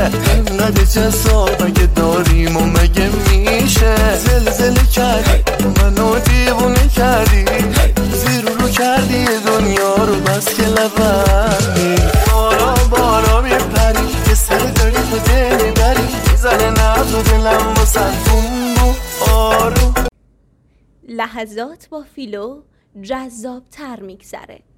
انقدر جذاب اگه داریم و مگه میشه؟ زلزله کردی منو دیوونه کردی، زیر رو کردی دنیا رو بس که لبندی. بارا بارا میپری که سر داری تو دل میبری، میزنه نبض و دلم واسه بوم آروم. لحظات با فیلو جذاب تر میگذره.